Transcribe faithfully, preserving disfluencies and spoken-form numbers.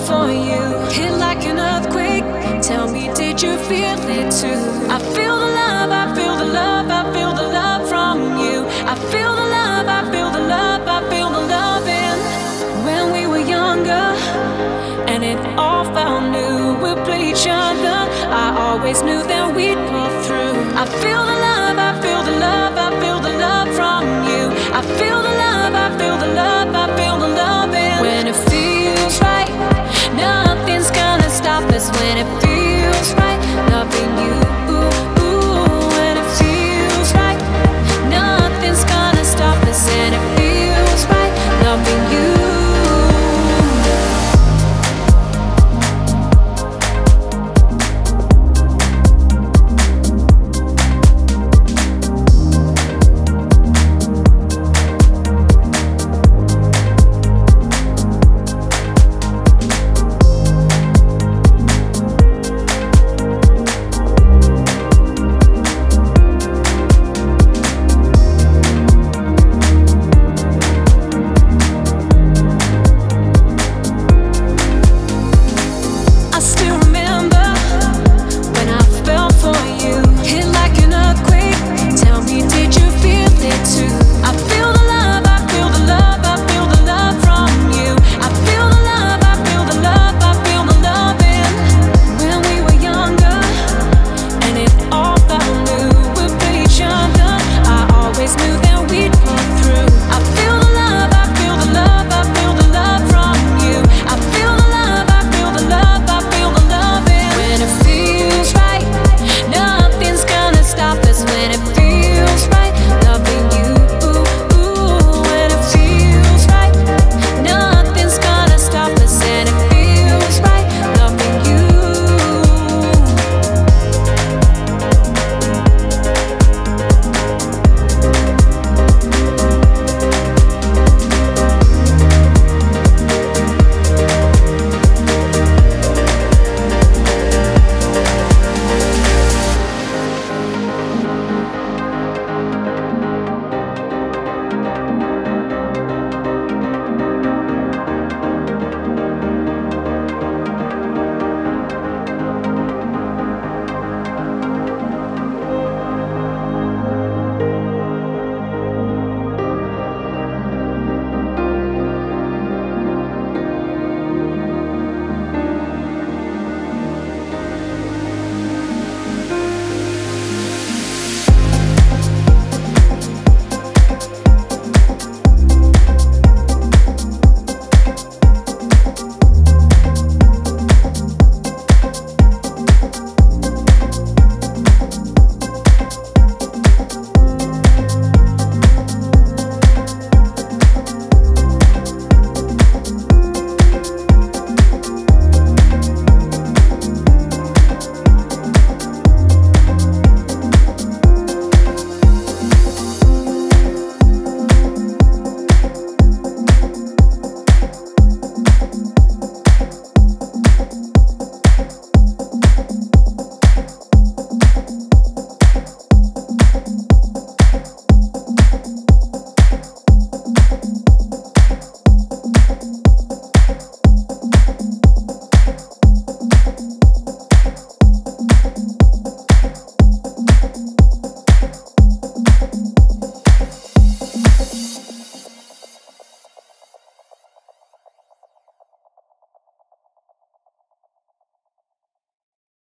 for you. Hit like an earthquake. Tell me, did you feel it too? I feel the love, I feel the love, I feel the love from you. I feel the love, I feel the love, I feel the loving. When we were younger and it all felt new, we'll play each other. I always knew that we'd pull through. I feel the love,